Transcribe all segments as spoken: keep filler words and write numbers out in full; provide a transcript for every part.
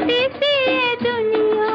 छोटी सी ये दुनिया।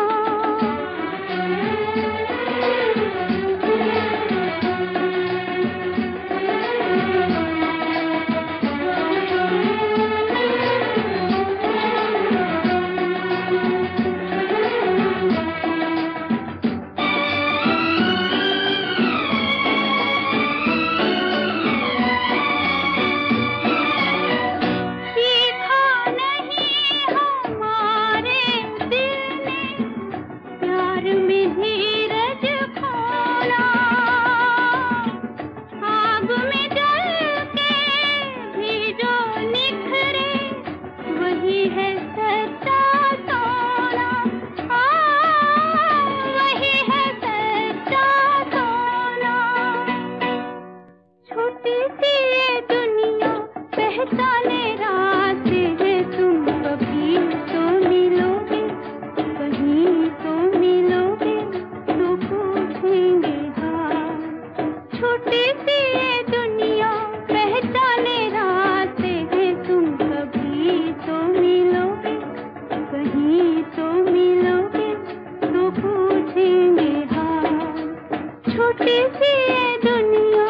पहचाने रास्ते हैं तुम, कभी तो मिलोगे, कहीं तो मिलोगे, तो पूछेंगे हाल। छोटी सी ये दुनिया, पहचाने रास्ते हैं तुम, कभी तो मिलोगे, कहीं तो मिलोगे, तो पूछेंगे हाल। छोटी सी ये दुनिया।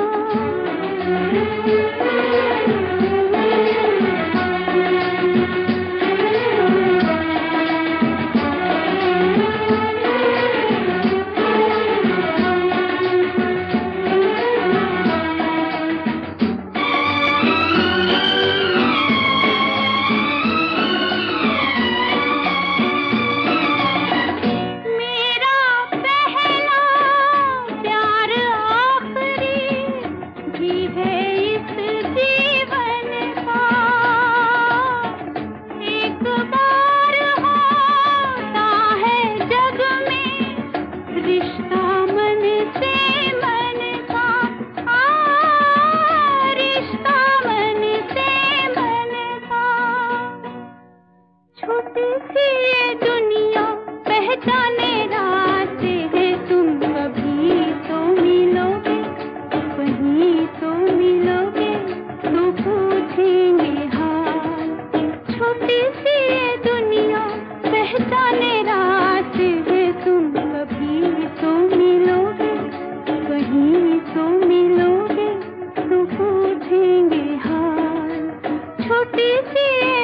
छोटी सी ये दुनिया, पहचाने रास्ते हैं तुम, कभी तो मिलोगे, कहीं तो मिलोगे, तो पूछेंगे हाल। छोटी सी ये दुनिया, पहचाने रास्ते हैं तुम, कभी तो मिलोगे, कहीं तो मिलोगे, तो पूछेंगे हाल। छोटी सी